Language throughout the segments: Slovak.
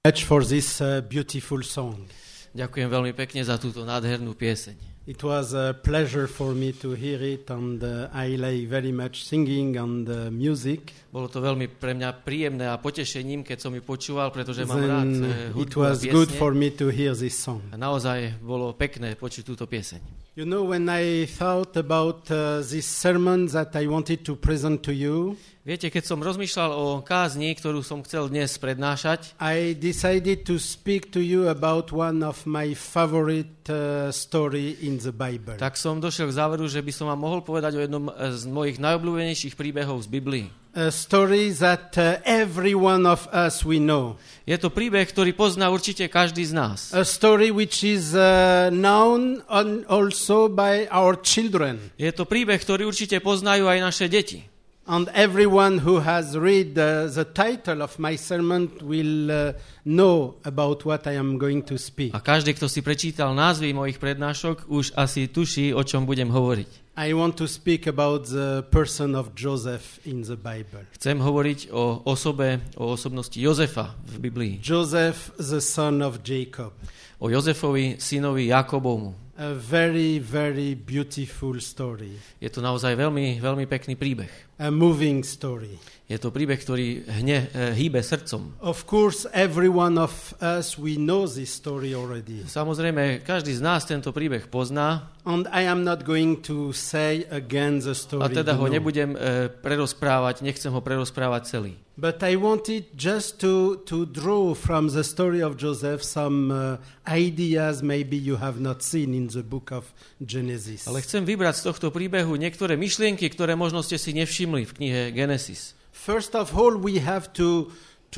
For this beautiful song. Ďakujem veľmi pekne za túto nádhernú pieseň. It was a pleasure for me to hear it, and I like very much singing and music. Bolo to veľmi pre mňa príjemné a potešením, keď som ju počúval, pretože mám rád hudbu it was a piesne. good for me to hear this song. A naozaj bolo pekné počuť túto pieseň. You know, when I thought about this sermon that I wanted to present to you, viete, keď som rozmýšľal o kázni, ktorú som chcel dnes prednášať, I decided to speak to you about one of my favorite story in the Bible. tak som došiel k záveru, že by som vám mohol povedať o jednom z mojich najobľúbenejších príbehov z Biblii. A story that every one of us we know. Je to príbeh, ktorý pozná určite každý z nás. A story which is known also by our children. Je to príbeh, ktorý určite poznajú aj naše deti. And everyone who has read the title of my sermon will know about what I am going to speak. A každý, kto si prečítal názvy mojich prednášok, už asi tuší, o čom budem hovoriť. I want to speak about the person of Joseph in the Bible. Chcem hovoriť o osobnosti Jozefa v Biblii. Joseph, the son of Jacob. O Jozefovi, synovi Jakobovmu. A very, very beautiful story. Je to naozaj veľmi, veľmi pekný príbeh. A moving story. Je to príbeh, ktorý hýbe srdcom. Of course, every one of us, we know this story already. Samozrejme, každý z nás tento príbeh pozná. And I am not going to say again the story. A teda ho nebudem nechcem ho prerozprávať celý. But I wanted just to draw from the story of Joseph some ideas maybe you have not seen in the book of Genesis. Ale chcem vybrať z tohto príbehu niektoré myšlienky, ktoré možno ste si nevšimli v knihe Genesis. First of all, we have to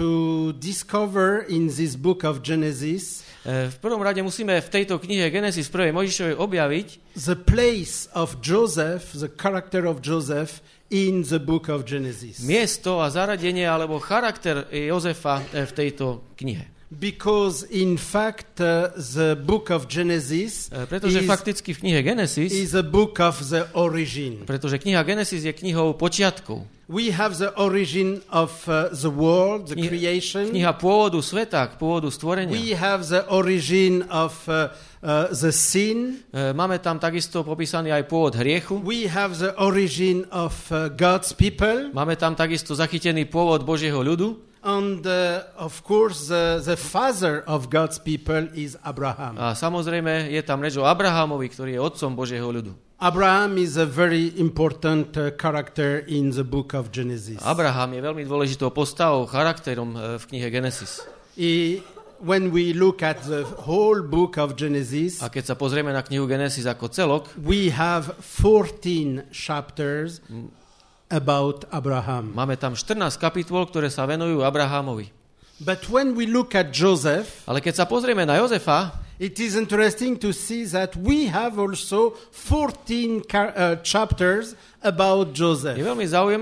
discover in this book of Genesis V prvom rade musíme v tejto knihe Genesis 1. Mojžišovej objaviť the place of Joseph, the character of Joseph in the book of Genesis. Miesto a zaradenie alebo charakter Jozefa v tejto knihe. Because in fact the book of Genesis pretože fakticky v knihe Genesis is a book of the origin. Pretože kniha Genesis je knihou počiatkov. We have the origin of the world, the creation. Kniha pôvodu sveta, pôvodu stvorenia. We have the origin of the sin. Máme tam takisto popísaný aj pôvod hriechu. We have the origin of God's people. Máme tam takisto zachytený pôvod Božieho ľudu. And of course the father of God's people is Abraham. A samozrejme je tam reč o Abrahamovi, ktorý je otcom Božieho ľudu. Abraham is a very important character in the book of Genesis. Abraham je veľmi dôležitou postavou, charakterom v knihe Genesis. When we look at the whole book of Genesis, a keď sa pozrieme na knihu Genesis ako celok, we have 14 chapters about Abraham. Máme tam 14 kapitol, ktoré sa venujú Abrahamovi. But when we look at Joseph, ale keď sa pozrieme na Jozefa, it is interesting to see that we have also 14 chapters about Joseph. Je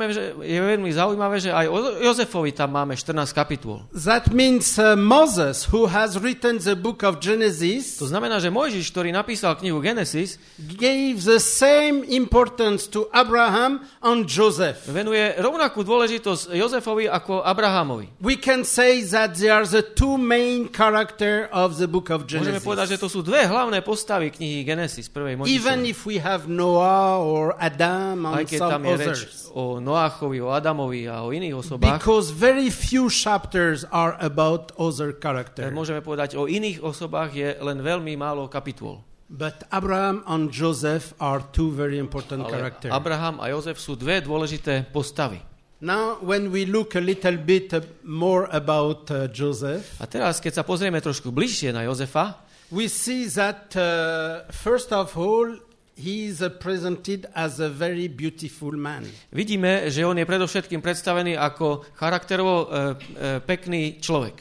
veľmi zaujímavé, že aj o Jozefovi tam máme 14 kapitol. That means Moses, who has written the book of Genesis, to znamená, že Mojžiš, ktorý napísal knihu Genesis, gave the same importance to Abraham and Joseph. Venuje rovnakú dôležitosť Jozefovi ako Abrahamovi. We can say that they are the two main characters of the book of Genesis. Môžeme povedať, že to sú dve hlavné postavy knihy Genesis, prvej Mojžišovej. Even if we have Noah or Adam and aj keď some tam je reč others. O Noachovi, o Adamovi a o iných osobách. Because very few chapters are about other characters. Môžeme povedať, o iných osobách je len veľmi málo kapitol. But Abraham and Joseph are two very important characters. Abraham a Jozef sú dve dôležité postavy. Now, when we look a little bit more about Joseph, a teraz, keď sa pozrieme trošku bližšie na Jozefa, we see that first of all, he is presented as a very beautiful man. Vidíme, že on je predovšetkým predstavený ako charakterovo pekný človek.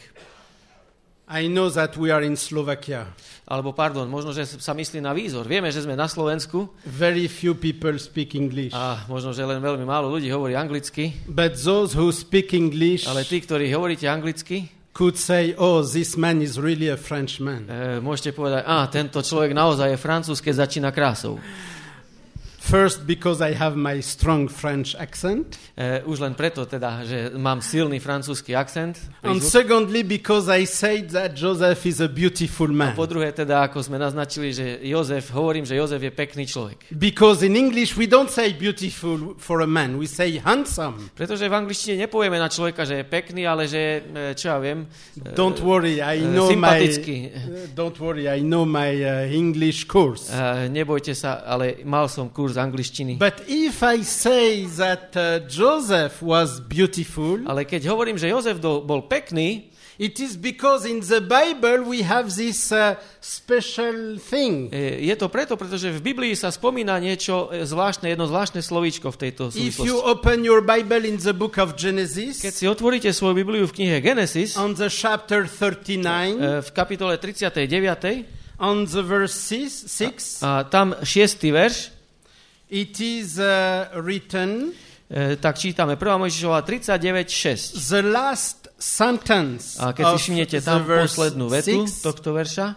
I know that we are in Slovakia. Alebo možno, že sa myslí na výzor. Vieme, že sme na Slovensku. Very few people speak English. A možno, že len veľmi málo ľudí hovorí anglicky. But those who speak English, ale tí, ktorí hovoríte anglicky, could say, oh, this man is really a Frenchman. Môžete povedať, tento človek naozaj je Francúz, keď začína krásou. First, because I have my strong French accent. Už len preto teda, že mám silný francúzsky akcent. And secondly, because I said that Joseph is a beautiful man. Po druhé teda, ako sme naznačili, že hovorím, že Jozef je pekný človek. Because in English we don't say beautiful for a man, we say handsome. Pretože v angličtine nepovieme na človeka, že je pekný, ale že, čo ja viem, don't worry, I know don't worry, I know my English course. Nebojte sa, ale mal som kurz angličtiny. But if I say that Joseph was beautiful, ale keď hovorím, že Jozef bol pekný, it is because in the Bible we have this special thing. Je to pretože v Biblii sa spomína niečo zvláštne, jedno zvláštne slovíčko v tejto súvislosti. If you open your Bible in the book of Genesis, keď si otvoríte svoju Bibliu v knihe Genesis, on the chapter 39, v kapitole 39, on the verse 6, a tam 6. verš, it is written, tak čítame 1. Mojžišova 39:6. The last sentence. A keď si všimnete tam poslednú vetu tohto verša.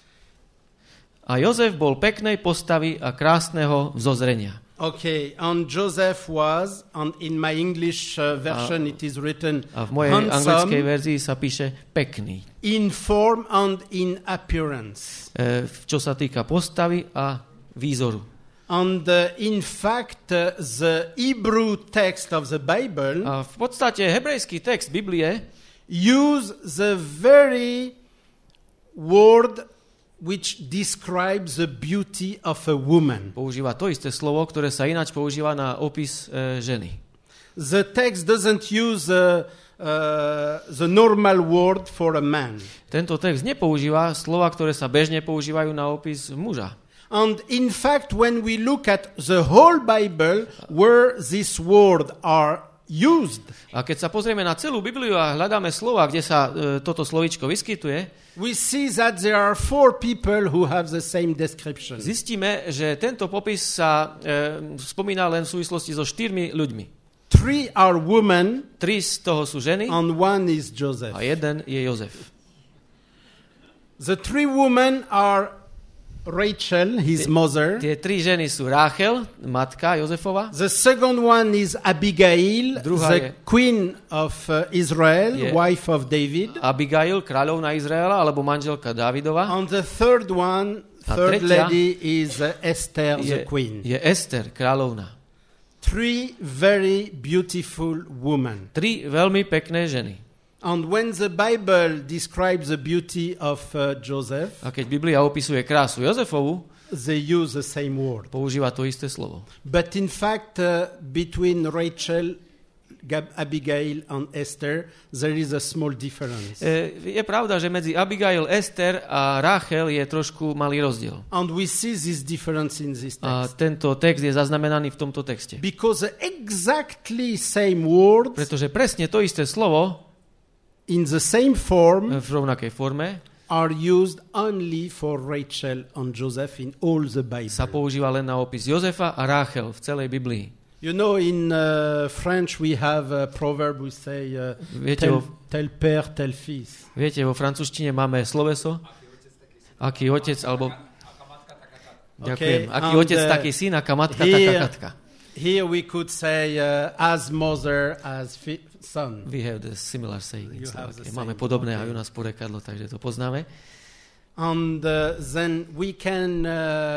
A Jozef bol peknej postavy a krásneho vzozrenia. Okay, and Joseph was, and in my English version it is written a v mojej anglickej verzii sa píše pekný. In form and in appearance. Čo sa týka postavy a výzoru. And in fact, the Hebrew text of the Bible, a v podstate hebrejský text Biblie use the very word which describes the beauty of a woman. Používa to isté slovo, ktoré sa ináč používa na opis ženy. The text doesn't use the normal word for a man. Tento text nepoužíva slova, ktoré sa bežne používajú na opis muža. And in fact, when we look at the whole Bible, where this word are used, a keď sa pozrieme na celú Bibliu a hľadáme slova, kde sa toto slovíčko vyskytuje, we see that there are 4 people who have the same description. Zistíme, že tento popis sa spomína len v súvislosti so 4 ľuďmi. 3 are women, 3 z toho sú ženy, and 1 is Joseph. A 1 je Jozef. The 3 women are Rachel, his mother. Tie 3 ženy sú Ráchel, matka Jozefova. The second one is Abigail, the queen of Israel, wife of David. Abigail, kráľovna Izraela, alebo manželka Dávidova. And the third lady is Esther, the queen. Je Ester, kráľovna. 3 very beautiful women. 3 veľmi pekné ženy. And when the Bible describes the beauty of Joseph, a keď Biblia opisuje krásu Jozefovu, they use the same word. Používa to isté slovo. But in fact, between Rachel, Abigail and Esther, there is a small difference. Je pravda, že medzi Abigail, Ester a Ráchel je trošku malý rozdiel. And we see this difference in this text. A tento text je zaznamenaný v tomto texte. Because exactly same words, pretože presne to isté slovo in the same form, v rovnakej forme, are used only for Rachel and Joseph in all the Bible. Sa používa len na opis Jozefa a Ráchel v celej Biblii. You know, in French we have a proverb, we say tel père, tel fils. Viete, vo francúzštine máme sloveso, aký otec, alebo ďakujem, aký otec, taký syn, aká matka, taká katka. Here we could say as mother, as son. We have the similar saying. Máme podobné aj u nás porekadlo, takže to poznáme. And then we can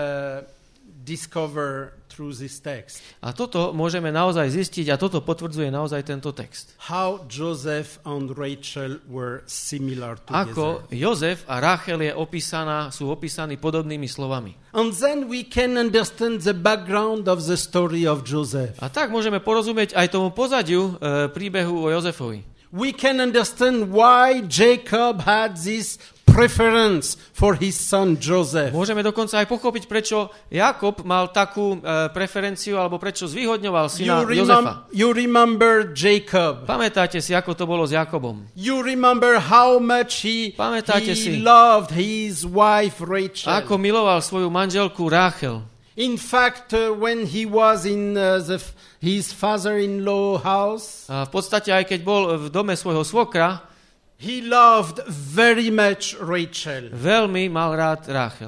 discover through this text. A toto môžeme naozaj zistiť a toto potvrdzuje naozaj tento text. How Joseph and Rachel were similar together. Ako Jozef a Rachel sú opísaní podobnými slovami. And then we can understand the background of the story of Joseph. A tak môžeme porozumieť aj tomu pozadiu príbehu o Jozefovi. We can understand why Jacob had this preference for his son Joseph. Môžeme dokonca aj pochopiť, prečo Jakob mal takú preferenciu, alebo prečo zvýhodňoval syna Jozefa. You remember Jacob. Pamätáte si, ako to bolo s Jakobom? You remember how much he loved his wife Rachel. Ako miloval svoju manželku Ráchel. In fact, when he was in his father-in-law house, a v podstate aj keď bol v dome svojho svokra, he loved very much Rachel. Veľmi mal rád Ráchel.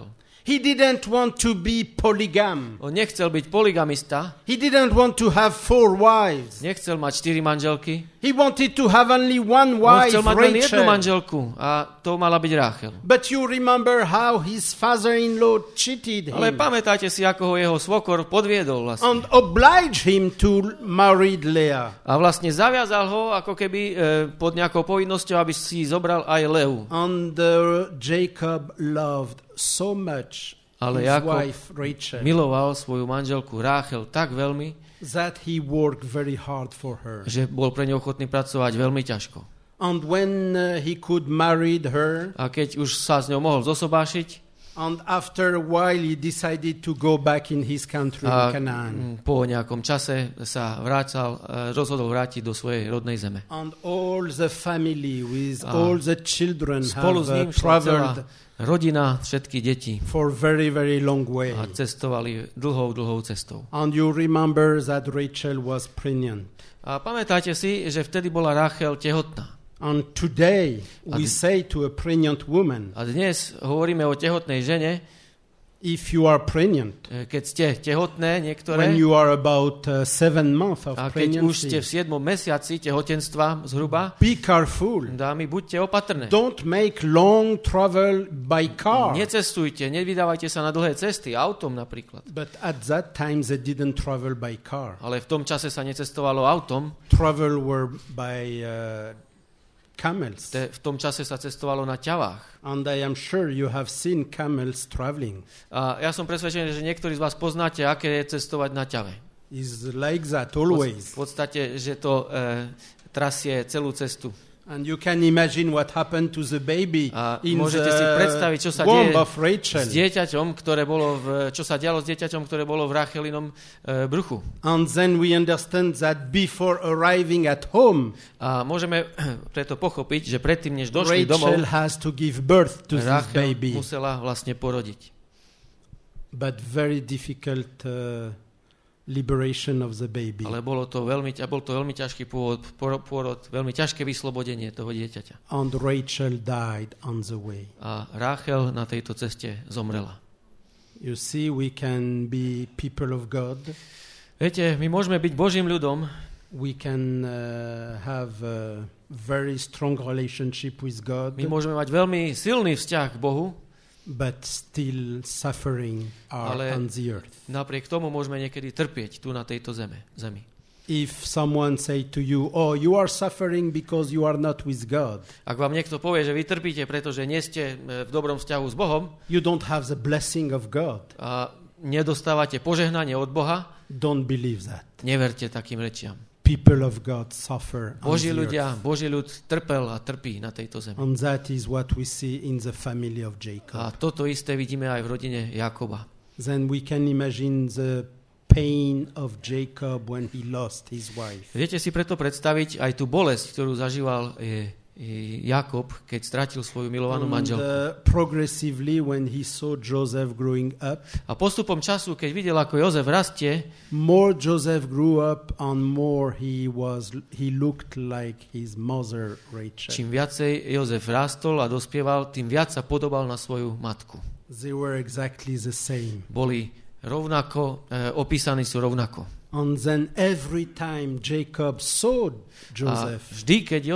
He didn't want to be polygam. On nechcel byť polygamista. He didn't want to have 4 wives. Nechcel mať 4 manželky. He wanted to have only one On wife, chcel mať len jednu Rachel. manželku a to mala byť Ráchel. But you remember how his father-in-law cheated Ale him pamätáte si, ako ho jeho svokor podviedol vlastne. and obliged him to marry Leah. A vlastne zaviazal ho ako keby pod nejakou povinnosťou, aby si zobral aj Leu. And Jacob loved so much Ale his Jakob wife Rachel miloval svoju manželku Ráchel tak veľmi, that he worked very hard for her. že bol pre ňu ochotný pracovať veľmi ťažko. And when he could marry her, A keď už sa s ňou mohol zosobášiť, and after a while he decided to go back in his country, a Canaan. po nejakom čase sa rozhodol vrátiť do svojej rodnej zeme. And all the family with A all the children spolu have s ním šla celá traveled rodina, všetky deti for very, very long way. a cestovali dlhou cestou. And you remember that Rachel was pregnant. A pamätáte si, že vtedy bola Ráchel tehotná. And today we say to a pregnant woman, A dnes hovoríme o tehotnej žene, if you are pregnant, keď ste tehotné niektoré, when you are about 7 months of a keď už ste pregnancy, v 7. mesiaci tehotenstva zhruba, be careful. dámy, buďte opatrné. Don't make long travel by car. Necestujte, nevydávajte sa na dlhé cesty, autom napríklad. But at that time they didn't travel by car. Ale v tom čase sa necestovalo autom, Travel were by camels. v tom čase sa cestovalo na ťavách. And I am sure you have seen camels traveling. A ja som presvedčený, že niektorí z vás poznáte, aké je cestovať na ťave. It's like that V always. podstate, že to trasie celú cestu. And you can imagine what happened to the baby A in môžete si predstaviť, čo sa the womb deje of Rachel. s dieťaťom, čo sa dialo s dieťaťom, ktoré bolo v Rachelinom bruchu. And then we understand that before arriving at home, A môžeme preto pochopiť, že predtým, než došli domov, Rachel has to give birth to this Rachel baby. musela vlastne porodiť. But very difficult liberation of the baby. Ale bol to veľmi ťažký pôrod, veľmi ťažké vyslobodenie toho dieťaťa. And Rachel died on the way. A Ráchel na tejto ceste zomrela. You see, we can be people of God. Viete, my môžeme byť Božím ľudom, We can have a very strong relationship with God, my môžeme mať veľmi silný vzťah k Bohu, but still suffering are Ale on the earth. napriek tomu môžeme niekedy trpieť tu na tejto zemi. If someone say to you, oh, you are suffering because you are not with God, Ak vám niekto povie, že vy trpíte, pretože nie ste v dobrom vzťahu s Bohom you don't have the blessing of God, a nedostávate požehnanie od Boha, don't believe that. neverte takým rečiam. People of God suffer on Boží the ľudia, earth. Boží ľud trpel a trpí na tejto zemi. And that is what we see in the family of A Jacob. toto isté vidíme aj v rodine Jakoba. Then we can imagine the pain of Jacob when he lost his wife. Viete si preto predstaviť aj tú bolesť, ktorú zažíval Jakob, keď stratil svoju milovanú manželku. Progressively, when he saw Joseph growing up, A postupom času, keď videl, ako Jozef rastie, more Joseph grew up and more he looked like his mother Rachel. čím viacej Jozef rástol a dospieval, tým viac sa podobal na svoju matku. They were exactly the same. Boli rovnako, opísaní sú rovnako. And then every time Jacob saw A Joseph, vždy, keď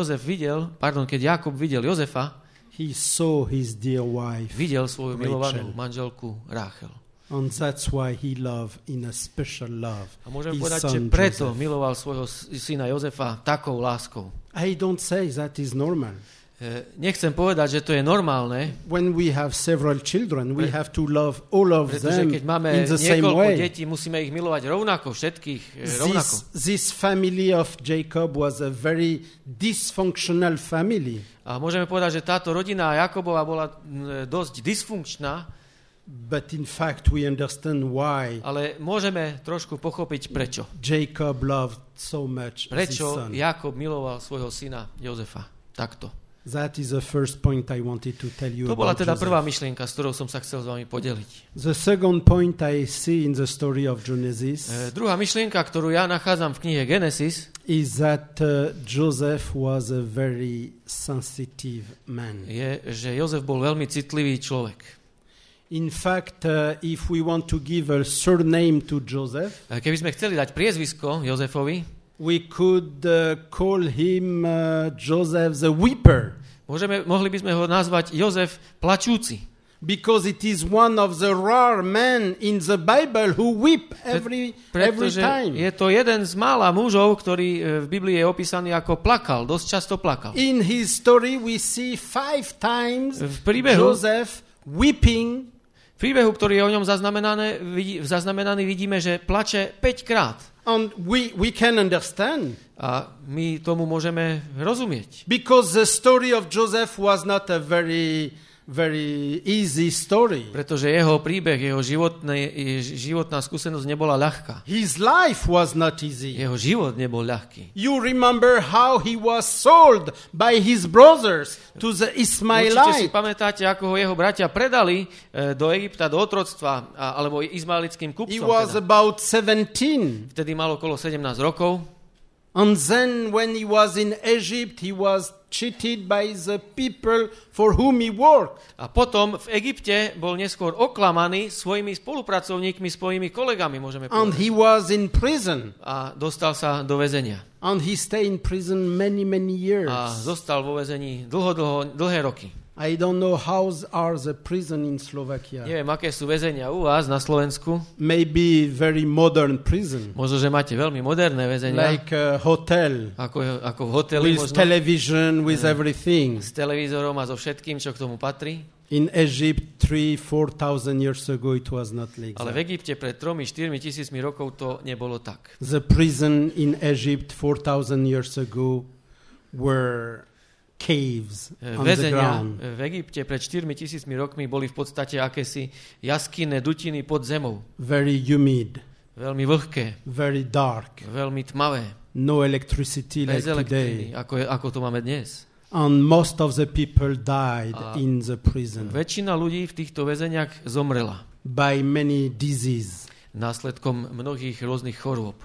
Jakob videl Jozefa, he saw his dear wife. videl svoju Rachel. milovanú manželku Ráchel. And that's why he loved in a special love A môžem his povedať, že son preto Joseph. miloval svojho syna Jozefa takou láskou. I don't say that is normal. Nechcem povedať, že to je normálne, When we have several children, we have to love all of pretože them keď máme in the same niekoľko way. detí, musíme ich milovať rovnako, všetkých rovnako. This family of Jacob was a very dysfunctional family. A môžeme povedať, že táto rodina Jakobova bola dosť dysfunkčná, But in fact we understand why ale môžeme trošku pochopiť prečo. Jacob loved so much his Prečo son. Jakob miloval svojho syna Jozefa takto. That is the first point I wanted to tell you To bola about teda Joseph. prvá myšlienka, s ktorou som sa chcel s vami podeliť. The second point I see in the story of Genesis Druhá myšlienka, ktorú ja nachádzam v knihe Genesis, is that Joseph was a very sensitive man. je, že Jozef bol veľmi citlivý človek. In fact, if we want to give a surname to Joseph, Keby sme chceli dať priezvisko Jozefovi, we could call him Joseph the Weeper. mohli by sme ho nazvať Jozef plačúci. Because it is one of the rare men in the Bible who weep every time. Je to jeden z mála mužov, ktorý v Biblii je opísaný ako plakal, dosť často plakal. In his story we see 5 times Joseph weeping. V príbehu, ktorý je o ňom zaznamenaný, vidíme, že plače 5 krát. And we can understand. A my tomu môžeme rozumieť. Because the story of Joseph was not a very easy story. Pretože jeho príbeh, jeho životná skúsenosť nebola ľahká. His life was not easy. Jeho život nebol ľahký. You remember how he was sold by his brothers to the Ismailites. Určite si pamätáte, ako ho jeho bratia predali do Egypta, do otroctva, alebo izmaelickým kupcom. He was about 17. Vtedy mal okolo 17 rokov. And then when he was in Egypt, he was cheated by the people for whom he worked. A potom v Egypte bol neskôr oklamaný svojimi spolupracovníkmi, svojimi kolegami, môžeme povedať. And he was in prison. A dostal sa do väzenia. And he stayed in prison many years. A zostal vo väzení dlhé roky. I don't know how are the prison in Slovakia. Neviem, aké sú väzenia u vás na Slovensku. Maybe very modern prison. Možno, že máte veľmi moderné väzenia. Like a hotel. Ako v hoteli with možno. Television, with everything. S televízorom a so všetkým, čo k tomu patrí. In Egypt 3,000-4,000 years ago it was not like Ale v Egypte pred 3-4 tisícmi rokov to nebolo tak. The prison in Egypt 4,000 years ago were caves on the ground. V Egypte pred 4 tisícmi rokmi boli v podstate akési jaskyné dutiny pod zemou. Very humid. Veľmi vlhké. Very dark. Veľmi tmavé. No electricity like today. Ako to máme dnes. And most of the people died in the prison. Väčšina ľudí v týchto väzeniach zomrela. By many diseases. Následkom mnohých rôznych chorôb.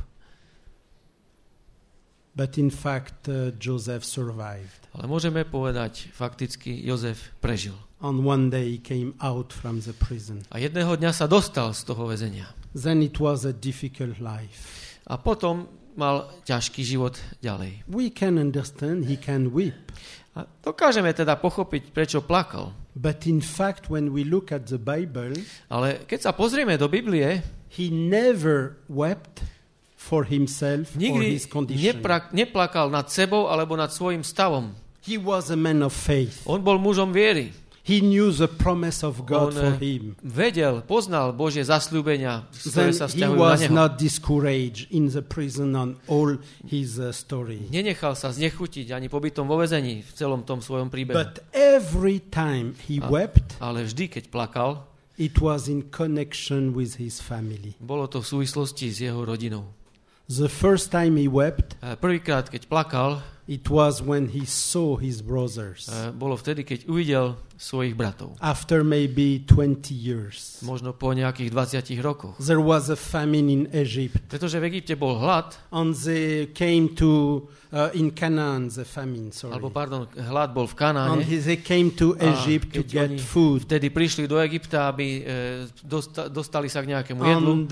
But in fact, Joseph survived. Ale môžeme povedať, fakticky Jozef prežil. And one day he came out from the prison. A jedného dňa sa dostal z toho väzenia. Then it was a difficult life. A potom mal ťažký život ďalej. We can understand he can weep. A dokážeme teda pochopiť, prečo plakal. But in fact, when we look at the Bible, ale keď sa pozrieme do Biblie, he never wept for himself or his condition. Neplakal nad sebou alebo nad svojím stavom. He was a man of faith. On bol mužom viery. He knew the promise of God for him. Poznal Božie zasľúbenia, ktoré sa vzťahujú na neho. He was not discouraged in the prison on all his story. Nenechal sa znechutiť ani pobytom vo väzení v celom tom svojom príbehu. But every time he wept, ale vždy, keď plakal, it was in connection with his family. Bolo to v súvislosti s jeho rodinou. The first time he wept, prvýkrát, keď plakal, it was when he saw his brothers. Bolo vtedy, keď uvidel svojich bratov. After maybe 20 years. Možno po nejakých 20 rokoch. There was a famine in Egypt. Pretože v Egypte bol hlad. And they came to in Canaan the famine, sorry. Alebo hlad bol v Kanáne. And they came to Egypt to get food. Vtedy prišli do Egypta, aby dostali sa k nejakému jedlu. And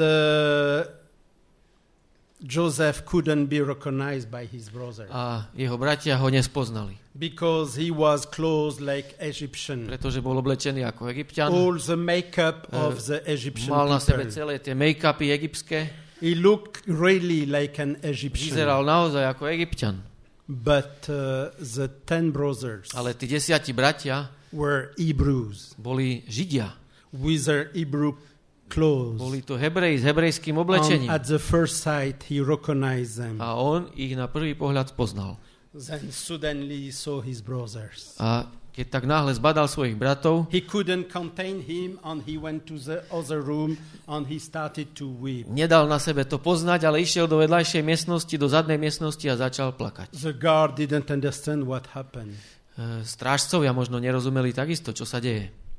Joseph couldn't be recognized by his brother. A jeho bratia ho nespoznali. Because he was clothed like Egyptian. Pretože bol oblečený ako Egypťan. All the makeup of the Egyptian mal na sebe people. celé tie make-upy egyptské. He looked really like an Egyptian. Vyzeral naozaj ako Egypťan. But the 10 brothers. Ale tí 10 bratia were Hebrews. Boli Židia. With their Hebrew clothes. Boli to Hebreji s hebrejským oblečením. At the first sight he recognized them. A on ich na prvý pohľad poznal. Then suddenly he saw his brothers. A keď tak náhle zbadal svojich bratov, he couldn't contain him and he went to the other room and he started to weep. Nedal na sebe to poznať, ale išiel do vedľajšej miestnosti, do zadnej miestnosti a začal plakať. The guard didn't understand what happened. Strážcovia možno nerozumeli takisto, čo sa deje.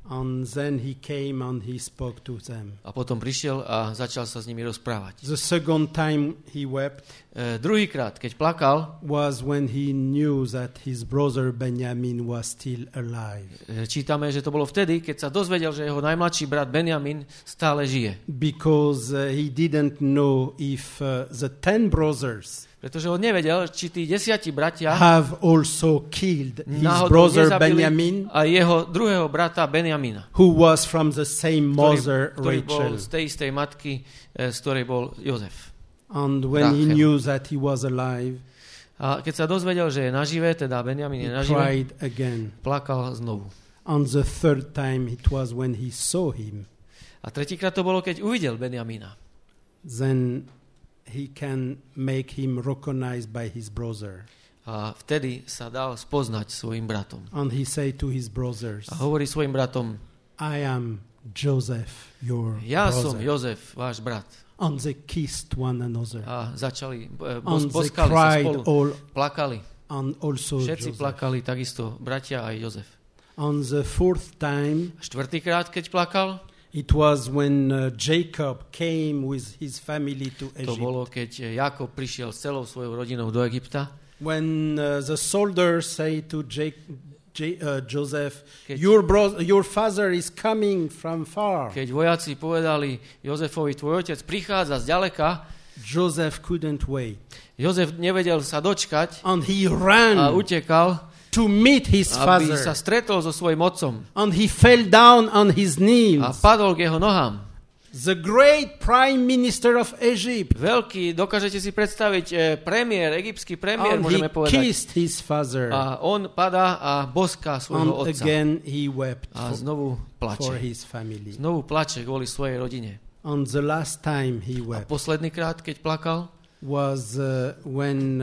And then he came and he spoke to them. A potom prišiel a začal sa s nimi rozprávať. The second time he wept Druhýkrát, keď plakal, was when he knew that his brother Benjamin was still alive. Čítame, že to bolo vtedy, keď sa dozvedel, že jeho najmladší brat Benjamin stále žije. Because he didn't know if the 10 brothers Pretože on nevedel, či tí 10 bratia have also killed his náhodou brother nezabili Benjamin, a jeho druhého brata Benjamina, who was from the same mother, ktorý bol Rachel. z tej istej matky, z ktorej bol Jozef. And when he Rachel. knew that he was alive, A keď sa dozvedel, že je nažive, teda Benjamin je he nažive, cried again. plakal znovu. On the third time it was when he saw him. A tretíkrát to bolo, keď uvidel Benjamina. Then he can make him recognized by his brother. A vtedy sa dal spoznať svojim bratom. And he said to his brothers, A hovorí svojim bratom, I am Joseph, your ja som brother. Jozef, váš brat. And they kissed one another. A začali, And they boskali sa cried spolu, all, plakali. and also Všetci Joseph. plakali, takisto bratia aj Jozef. On the fourth time, Štvrtýkrát, keď plakal, it was when Jacob came with his family to to Egypt. bolo, keď Jakob prišiel s celou svojou rodinou do Egypta. When the soldiers say to Joseph, Keď- your father is coming from far. Keď vojaci povedali Jozefovi, tvoj otec prichádza zďaleka, Joseph couldn't wait. Jozef nevedel sa dočkať And he a ran utekal, to meet his aby father. sa stretol so svojím otcom And he fell down on his knees. a padol k jeho nohám. The great prime minister of Egypt. Veľký, dokážete si predstaviť, premiér, egyptský premiér, And he môžeme povedať. kissed his father. A on padá a boská svojho And otca. again he wept A znovu for plače. his family. Znovu plače kvôli svojej rodine. And the last time he A wept posledný krát, keď plakal, was when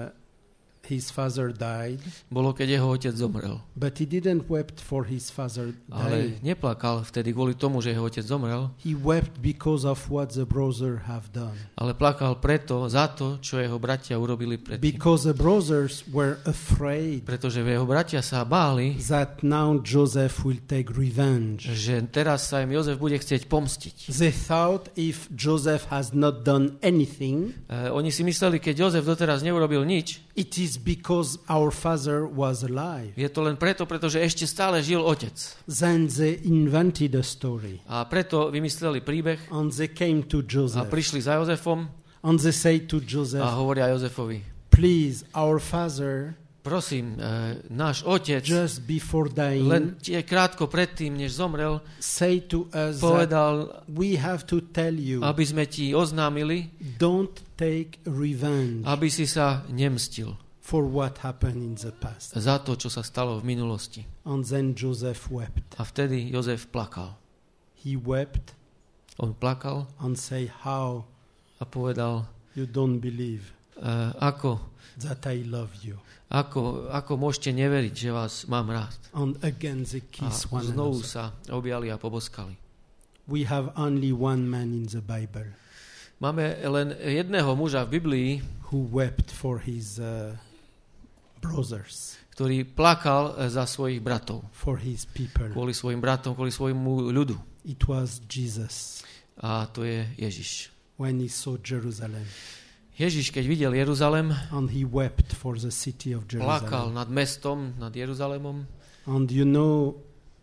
his father died. bolo, keď jeho otec zomrel. But he didn't wept for his father Ale dying. neplakal vtedy kvôli tomu, že jeho otec zomrel, He wept because of what the brother have done. ale plakal preto za to, čo jeho bratia urobili predtým. Because the brothers were afraid Pretože jeho bratia sa báli, that now Joseph will take revenge. že teraz sa im Jozef bude chcieť pomstiť. They thought if Joseph has not done anything, Oni si mysleli, keď Jozef doteraz neurobil nič, it is because our father was alive. je to len preto, pretože ešte stále žil otec. Then they invented a story. A preto vymysleli príbeh And they came to a Joseph. prišli za Jozefom And they say to a Joseph, hovoria Jozefovi, please, our father, prosím, náš otec just before len dying, krátko predtým, než zomrel, say to us that povedal, we have to tell you, aby sme ti oznámili, don't take revenge aby si sa nemstil for what happened in the past. za to, čo sa stalo v minulosti. And then Joseph wept. A vtedy Jozef plakal. He wept On plakal and say, how a povedal, you don't believe ako that I love you. ako môžete neveriť, že vás mám rád. And again they A kiss one znovu another. sa objali a poboskali. We have only one man in the Bible Máme len jedného muža v Biblii, who wept for his brothers, ktorý plakal za svojich bratov. for his people. Kvôli svojim bratom, kvôli svojmu ľudu. It was Jesus A to je Ježiš. when he saw Jerusalem. Ježiš, keď videl Jeruzalem, And he wept for the city of plakal Jerusalem. nad mestom, nad Jeruzalemom. And you know,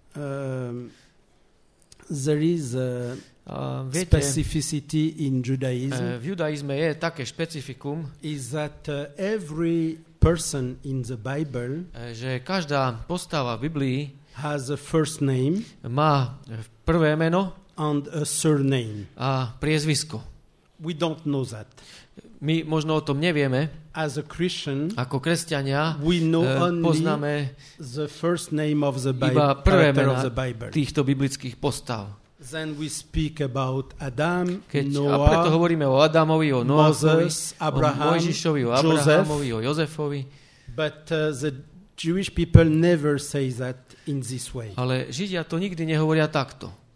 there is a A viete, specificity in Judaism, v judaizme je také špecifikum, is that every person in the Bible že každá postava v Biblii has a first name má prvé meno and a surname. a priezvisko. We don't know that. My možno o tom nevieme. As a Christian, Ako kresťania we know only poznáme the first name of the iba Bible, prvé character mená of the Bible. týchto biblických postav. Then we speak about Adam, A preto Noah, hovoríme o Adamovi, o Noachovi, Moses, o Abraham, Mojžišovi, o Joseph. Abrahamovi, o Jozefovi. but the Jewish people never say that in this way. Ale Židia to nikdy nehovoria takto.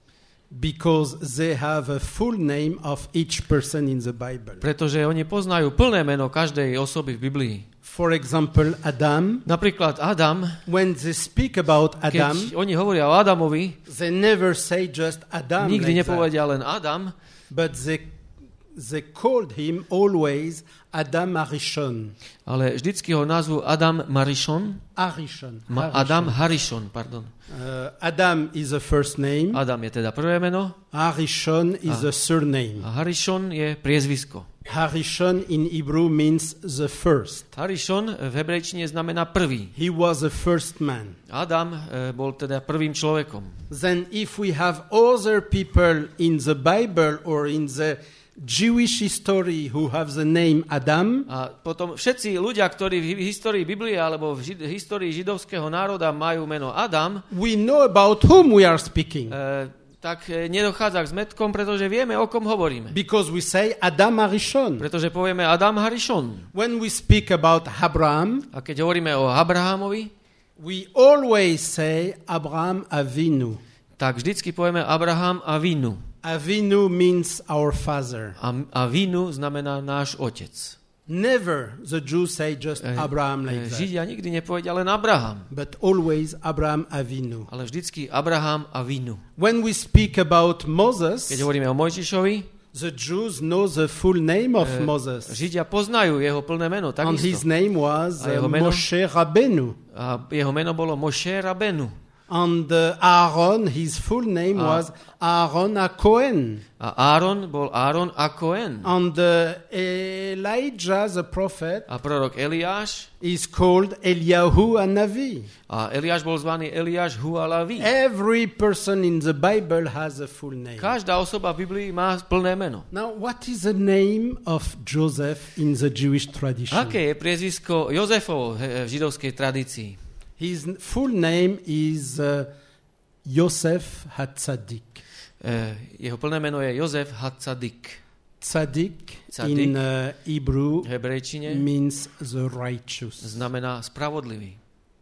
Because they have a full name of each person in the Bible. Pretože oni poznajú plné meno každej osoby v Biblii. For example, Adam. Napríklad Adam, when they speak about Adam, keď oni hovoria o Adamovi, they never say just Adam. Nikdy like nepovedia len Adam, but they called him always Adam Harishon. Ale vždycky ho nazvú Adam Marishon. Adam Harishon, pardon. Adam is the first name. Adam je teda prvé meno. Harishon is the surname. A Harishon je priezvisko. Harishon in Hebrew means the first. Harishon v hebrejčine znamená prvý. He was the first man. Adam bol teda prvým človekom. Then if we have other people in the Bible or in the Jewish history who have the name Adam. A potom všetci ľudia, ktorí v histórii Biblie alebo v histórii židovského národa majú meno Adam, we know about whom we are speaking. Tak nedochádza k zmetkom, pretože vieme, o kom hovoríme. Because we say Adam Harishon. Pretože povieme Adam Harishon. When we speak about Abraham, a keď hovoríme o Abrahamovi, we always say Abraham Avinu. Tak vždycky povieme Abraham Avinu. Avinu means our father. Avinu znamená náš otec. Never the Jews say just Abraham like that. Židia nikdy nepovedia len Abraham. But always Abraham Avinu. Ale vždycky Abraham Avinu. When we speak about Moses, keď hovoríme o Mojžišovi, the Jews know the full name of Moses. Židia poznajú jeho plné meno, takisto. And his name was Moshe Rabenu. A jeho meno bolo Moshe Rabenu. And Aaron, his full name was Aaron HaKohen. A Áron bol Áron HaKohen. And Elijah, the prophet, a prorok Eliáš is called Eliyahu HaNavi. A Eliáš bol zvaný Eliáš HaLavi. Every person in the Bible has a full name. Každá osoba v Biblii má plné meno. Now, what is the name of Joseph in the Jewish tradition? Aké je priezvisko Jozefovo v židovskej tradícii? His full name is Yosef HaTzadik. Jeho plné meno je Jozef HaTzadik. Tzadik in Hebrew means the righteous. Znamená spravodlivý.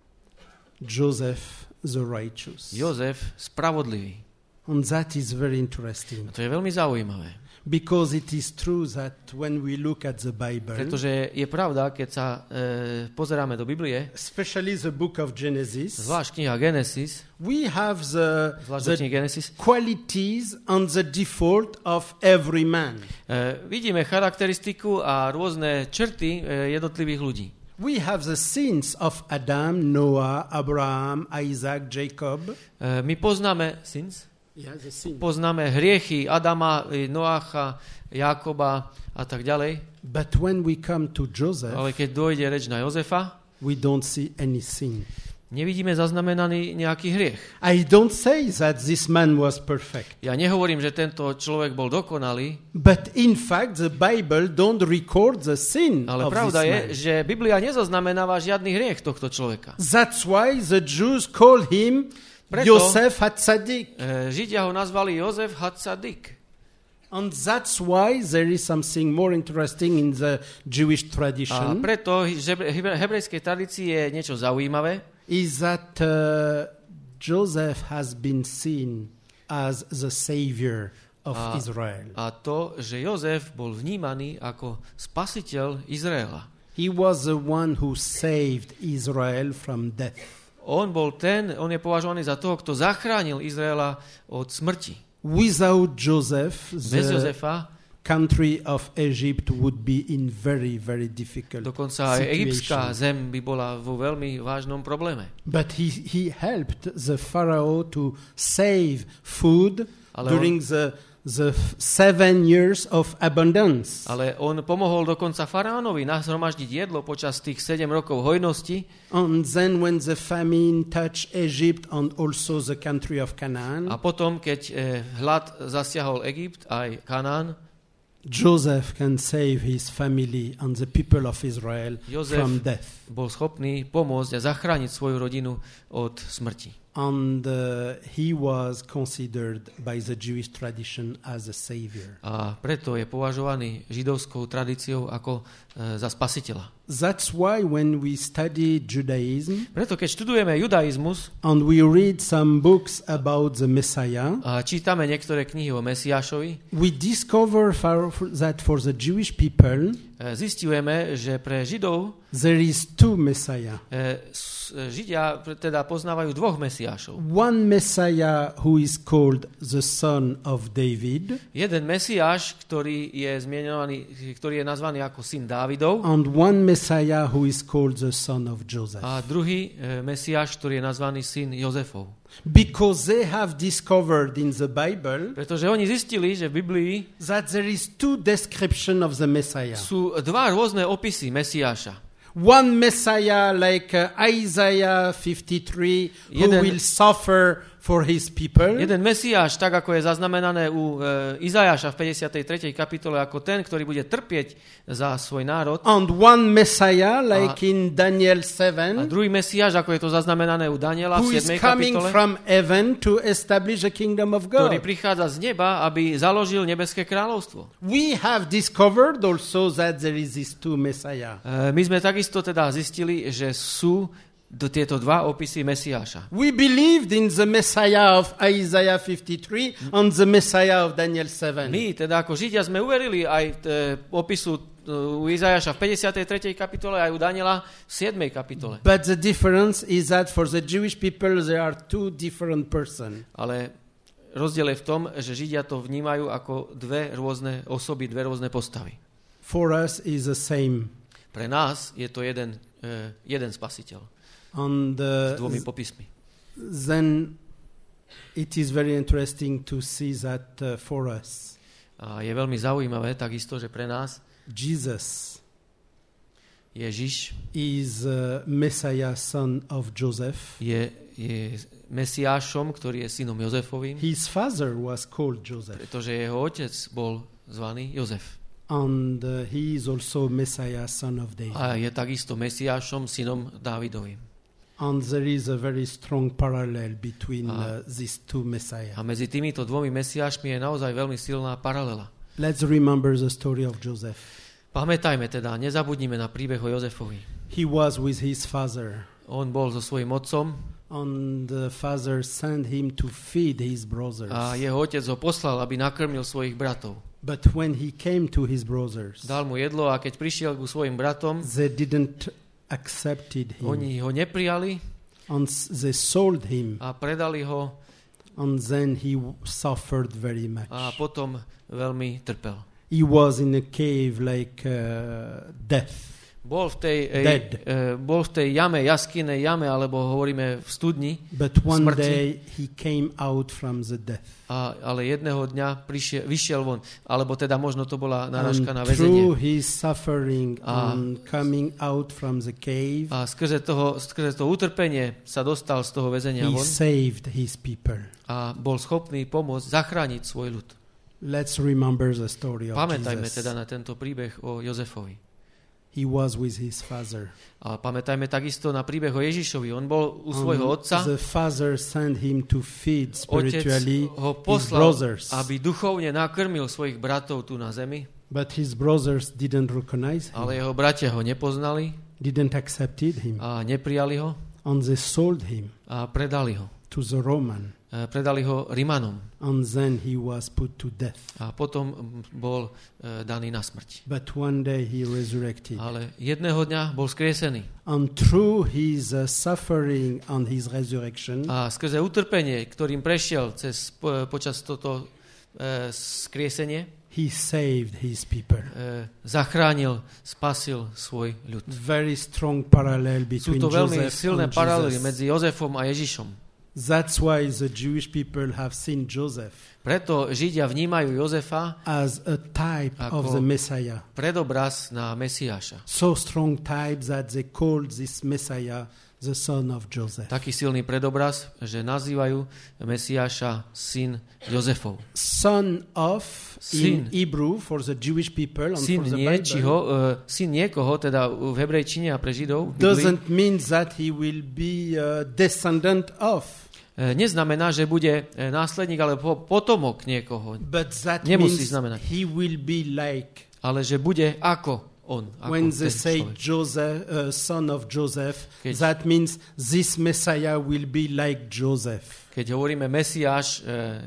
Joseph the righteous. Jozef spravodlivý. And that is very interesting. A to je veľmi zaujímavé. Because it is true that when we look at the Bible, pretože je pravda, keď sa pozeráme do Biblie, especially the book of Genesis, zvlášť kniha Genesis, we have the Genesis, qualities and the default of every man. Vidíme charakteristiku a rôzne črty jednotlivých ľudí. We have the sins of Adam, Noah, Abraham, Isaac, Jacob. My poznáme sins? Poznáme hriechy Adama, Noacha, Jákoba a tak ďalej. But when we come to Joseph, ale keď dojde reč na Jozefa, we don't see any sin. Nevidíme zaznamenaný nejaký hriech. I don't say that this man was perfect. Ja nehovorím, že tento človek bol dokonalý. But in fact the Bible don't record the sin ale of pravda this je, man. že Biblia nezaznamenáva žiadny hriech tohto človeka. That's why the Jews call him Yosef HaTzadik. Židia ho nazvali Jozef HaTzadik. And that's why there is something more interesting in the Jewish tradition. A preto v hebrejskej tradícii je niečo zaujímavé. Is that Joseph has been seen as the savior of Israel. A to, že Jozef bol vnímaný ako spasiteľ Izraela. He was the one who saved Israel from death. On je považovaný za toho, kto zachránil Izraela od smrti. Without Joseph, bez Jozefa, country of Egypt would be in very, very difficult dokonca aj egyptská zem by bola vo veľmi vážnom probléme. But he helped the Pharaoh to save food during the 7 years of abundance. Ale on pomohol dokonca faraónovi nahromaždiť jedlo počas tých 7 rokov hojnosti. And then when the famine touched Egypt and also the country of Canaan. A potom, keď hlad zasiahol Egypt aj Kanán, Joseph can save his family and the people of Israel from death. Bol schopný pomôcť a zachrániť svoju rodinu od smrti. And he was considered by the Jewish tradition as a savior. A preto je považovaný židovskou tradíciou ako za spasiteľa. That's why when we study Judaism Preto keď študujeme judaizmus and we read some books about the Messiah, a čítame niektoré knihy o Mesiášovi, we discover that for the Jewish people zisťujeme, že pre Židov there is two Messiah. Židia teda poznávajú dvoch Mesiášov. One Messiah who is called the son of David. Jeden Mesiáš, ktorý je nazvaný ako syn Dávidov. And one Messiah who is called the son of Joseph. A druhý Mesiáš, ktorý je nazvaný syn Jozefov. Because they have discovered in the Bible Pretože oni zistili, že v Biblii that there is two descriptions of the Messiah. sú dva rôzne opisy Mesiáša. One Messiah like Isaiah 53 who will suffer for his people. Jeden Mesiáš, tak ako je zaznamenané u Izajaša v 53. kapitole, ako ten, ktorý bude trpieť za svoj národ. And one Messiah like in Daniel 7. A druhý Mesiáš, ako je to zaznamenané u Daniela v 7. kapitole. Who is coming from heaven to establish the kingdom of God. Ktorý prichádza z neba, aby založil nebeské kráľovstvo. We have discovered also that there is these two Messiah. My sme takisto teda zistili, že sú tieto dva opisy Mesiáša. We believed in the Messiah of Isaiah 53 and the Messiah of Daniel 7. My, teda ako Židia, sme uverili aj opisu u Izajaša v 53. kapitole aj u Daniela v 7. kapitole. But the difference is that for the Jewish people there are two different persons. Ale rozdiel je v tom, že Židia to vnímajú ako dve rôzne osoby, dve rôzne postavy. For us is the same. Pre nás je to jeden spasiteľ. And s dvomi popismi. Then it is very interesting to see that for us. A je veľmi zaujímavé takisto, že pre nás Ježiš is Messiah son of Joseph. Je Mesiášom, ktorý je synom Jozefovým. His father was called Joseph. Pretože jeho otec bol zvaný Jozef. And he is also Messiah son of David. A je takisto Mesiášom, synom Dávidovým. And there is a very strong parallel between these two Messiahs. A medzi týmito dvomi Mesiášmi je naozaj veľmi silná paralela. Let's remember the story of Joseph. Pamätajme teda, nezabudnime na príbeh o Jozefovi. He was with his father. On bol so svojím otcom. And the father sent him to feed his brothers. A jeho otec ho poslal, aby nakrmil svojich bratov. But when he came to his brothers, dal mu jedlo a keď prišiel ku svojim bratom, they didn't accepted him. Oni ho neprijali. And they sold him. A predali ho. And then he suffered very much. A potom veľmi trpel. He was in a cave like death. Bol v tej jame, jaskinej jame, alebo hovoríme v studni. But one smrti. day he came out from the death. Ale jedného dňa vyšiel von, alebo teda možno to bola náražka na väzenie. Through his suffering and coming out from the cave, a skrze to utrpenie sa dostal z toho väzenia von. He saved his people. A bol schopný pomôcť zachrániť svoj ľud. Let's remember the story of Pamätajme Jesus. teda na tento príbeh o Jozefovi. He was with his father. A pamätajme takisto na príbeh o Ježišovi. On bol u svojho otca. The father sent him to feed spiritually Otec ho his poslal, brothers. aby duchovne nakrmil svojich bratov tu na zemi. But his brothers didn't recognize him. Ale jeho bratia ho nepoznali. Didn't accepted him. A neprijali ho. And they sold him. A predali ho. To the Roman. Predali ho Rimanom. And then he was put to death. A potom bol daný na smrť. But one day he resurrected. Ale jedného dňa bol skriesený. And through his suffering and his resurrection, a skrze utrpenie, ktorým prešiel počas toto skriesenie, he saved his people. Zachránil, spasil svoj ľud. Very strong parallel between Sú to veľmi Joseph silné and paralely Jesus. medzi Jozefom a Ježišom. That's why the Jewish people have seen Joseph. Preto Židia vnímajú Jozefa as a type of the Messiah. Predobraz na Mesiáša. So strong type that they called this Messiah the son of Joseph. Taký silný predobraz, že nazývajú Mesiáša syn Jozefov. Son of in Hebrew for the Jewish people and for the Bible. Syn niekoho, teda v hebrejčine a pre Židov, doesn't mean that he will be a descendant of. Neznamená, že bude následník alebo potomok niekoho. But that Nemusí means znamenať. he will be like. Ale že bude ako on, ako when ten they say človek. Joseph, son of Joseph, Keď- that means this Messiah will be like Joseph. Keď hovoríme Mesiáš,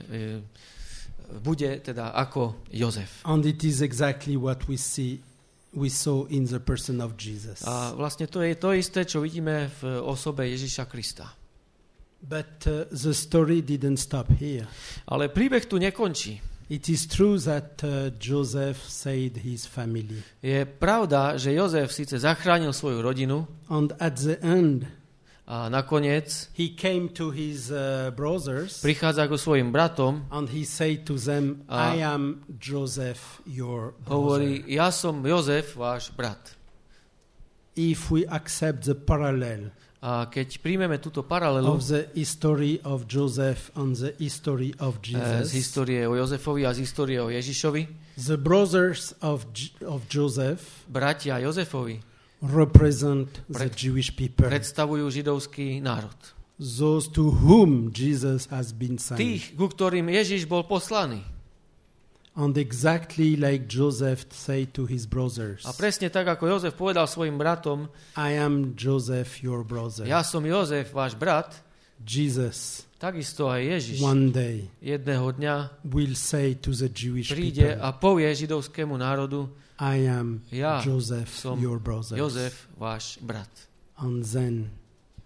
bude teda ako Jozef. And it is exactly what we saw in the person of Jesus. A vlastne to je to isté, čo vidíme v osobe Ježiša Krista. But the story didn't stop here. Ale príbeh tu nekončí. It is true that Joseph saved his family. Je pravda, že Jozef síce zachránil svoju rodinu And at the end, a nakoniec he came to his brothers prichádza ku svojim bratom, and he said to them, I am Joseph, your hovorí, brother. ja som Jozef, váš brat. If we accept the parallel A keď príjmeme túto paralelu of the history of Joseph and the history of z Jesus, histórie o Jozefovi a z histórie o Ježišovi, the brothers of Joseph bratia Jozefovi represent the Jewish people, predstavujú židovský národ. those to whom Jesus has been sent. Tých, ku ktorým Ježiš bol poslaný. And exactly like Joseph said to his brothers, A presne tak, ako Jozef povedal svojim bratom, I am Joseph, your brother. ja som Jozef, váš brat, Jesus takisto aj Ježiš one day jedného dňa will say to the Jewish príde people, a povie židovskému národu, I am ja Joseph, som your brother. Jozef, váš brat. And then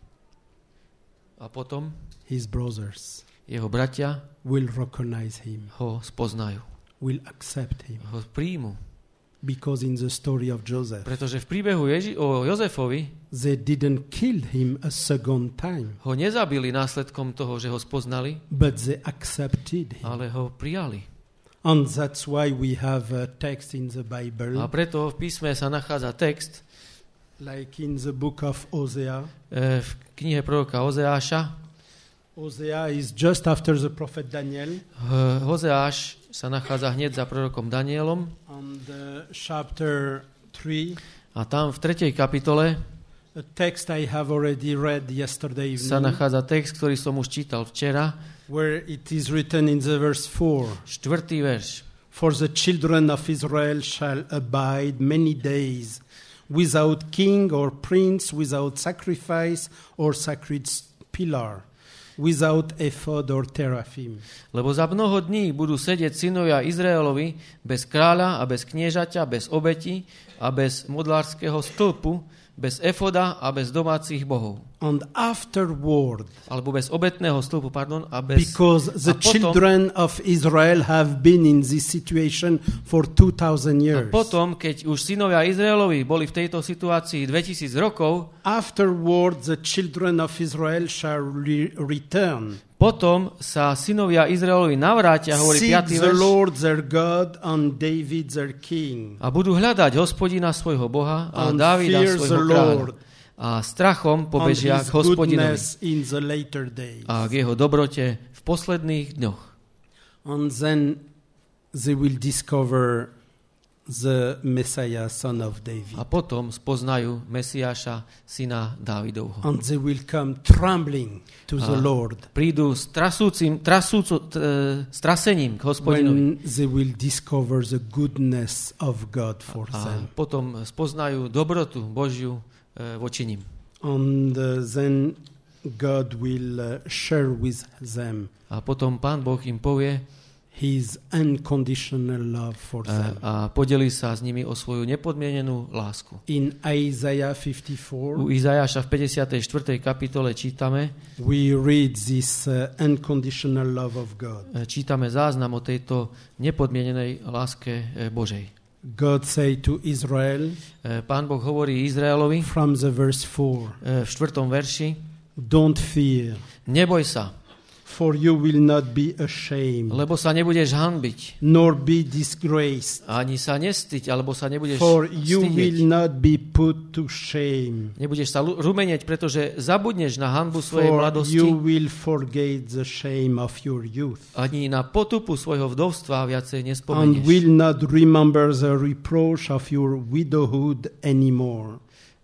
A potom his brothers jeho bratia will recognize him, ho spoznajú, will accept him. ho príjmu. Because in the story of Joseph, Pretože v príbehu o Jozefovi they didn't kill him a second time, ho nezabili následkom toho, že ho spoznali, but they accepted him. ale ho prijali. And that's why we have a text in the Bible, A preto v písme sa nachádza text like in the book of Hosea. v knihe proroka Hozeáša. Hosea is just after the prophet Daniel, Hozeáš sa nachádza hneď za prorokom Danielom and chapter 3, a tam v 3. kapitole a text I have already read yesterday sa evening, nachádza text, ktorý som už čítal včera, where it is written in the verse 4, 4. verš. For the children of Israel shall abide many days, without king or prince, without sacrifice or sacred pillar, without ephod or teraphim. Lebo za mnoho dní budú sedieť synovia Izraelovi bez kráľa a bez kniežaťa, bez obeti a bez modlárskeho stĺpu, bez efoda a bez domácich bohov. And afterward, Alebo bez obetného stĺpu, a bez... because the potom- children of Israel have been in this situation for 2,000 A years. potom, keď už synovia Izraelovi boli v tejto situácii 2000 rokov, Afterward, the children of Israel shall return. potom sa synovia Izraelovi navrátia, hovorí Seek 5. the verš, Lord their God and David their king. a budú hľadať Hospodina svojho Boha a And Dávida fear svojho the kráľa. Lord A strachom and pobežia his k Hospodinovi goodness in the later days. a k jeho dobrote v posledných dňoch. And then they will discover the Messiah, son of David. A potom spoznajú Mesiáša, syna Dávidovho. And they will come trembling to the A Lord prídu s trasením k Hospodinovi. when they will discover the goodness of God for A them. potom spoznajú dobrotu Božiu voči nim. And then God will share with them A potom Pán Boh im povie his unconditional love for them. a podelí sa s nimi o svoju nepodmienenú lásku. In Isaiah U 54, Izajaša v 54. kapitole čítame we read this unconditional love of God. čítame záznam o tejto nepodmienenej láske Božej. God say to Israel Pán Boh hovorí Izraelovi from the verse 4, v 4. verši: don't fear, Neboj sa, for you will not be ashamed, lebo sa nebudeš hanbiť, nor be disgraced, ani sa nestiť, alebo sa nebudeš for you will stydieť. not be put to shame, Nebudeš sa rumenieť, pretože zabudneš na hanbu svojej for mladosti, you will forget the shame of your youth, ani na potupu svojho vdovstva viacej and nespomenieš. will not remember the reproach of your widowhood anymore.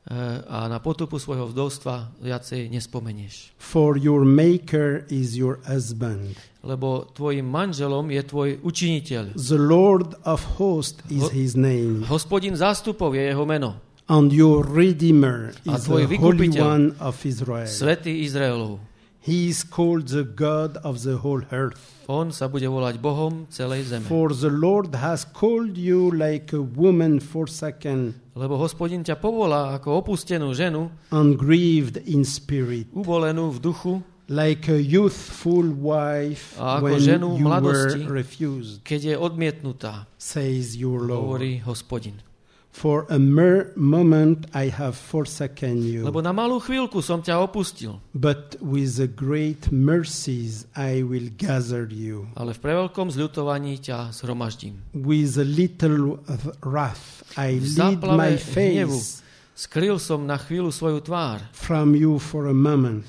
a na potupu svojho vdovstva viacej nespomenieš. For your maker is your husband. Lebo tvojim manželom je tvoj učiniteľ. The Lord of hosts is his name. Hospodin zástupov je jeho meno. And your Redeemer A is tvoj the Holy vykupiteľ, One of Israel. Svätý Izraelov. He is called the God of the whole earth. On sa bude volať Bohom celej zeme. For the Lord has called you like a woman forsaken Lebo Hospodin ťa povolá ako opustenú ženu, and grieved in spirit, ubolenú v duchu, like a youthful wife a ako when ženu you were mladosti, refused, keď je odmietnutá, says your Lord. hovorí Hospodin. For a mere moment I have forsaken Lebo you, na malú chvíľku som ťa opustil, but with the great mercies I will gather you. ale v preveľkom zľutovaní ťa zhromaždím. With a little wrath I V lead my záplave hnevu face skryl som na chvíľu svoju tvár, from you for a moment,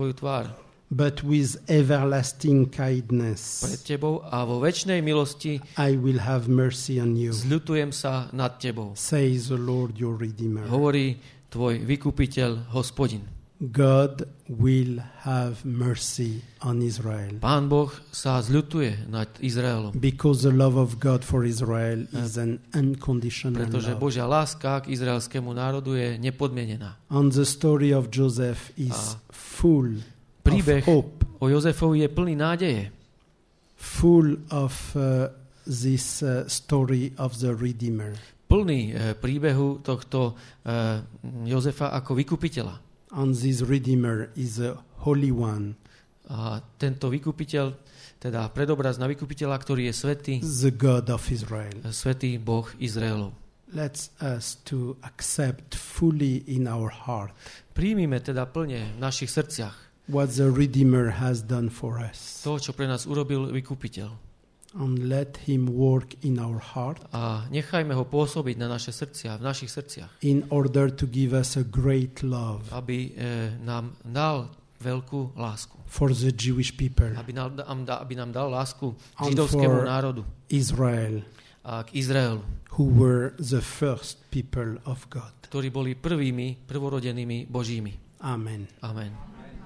but with everlasting pred kindness tebou a vo večnej milosti I will have mercy on you, zľutujem sa nad tebou. says the Lord your Redeemer. Hovorí tvoj vykupiteľ Hospodin. God will have mercy on Israel, Pán Boh sa zľutuje nad Izraelom, because the love of God for Israel is an unconditional pretože love. Božia láska k izraelskému národu je nepodmienená. And the story of Joseph is full Príbeh of hope, o Jozefovi je plný nádeje. full of this story of the Redeemer. Plný príbehu tohto Jozefa ako vykupiteľa. And this Redeemer is a Holy One, A tento vykupiteľ, teda predobraz na vykupiteľa, ktorý je svätý, the God of Israel. svätý Boh Izraelov. Let's us to accept fully in our heart Príjmime teda plne v našich srdciach what the Redeemer has done for us, to, čo pre nás urobil vykupiteľ. and let him work in our heart A nechajme ho pôsobiť na naše srdcia, v našich srdciach, in order to give us a great love aby nám dal veľkú lásku. for the Jewish people Aby nám dal lásku k And židovskému for národu Israel, a k Izraelu, who were the first people of God. ktorí boli prvými, prvorodenými Božími. Amen. Amen.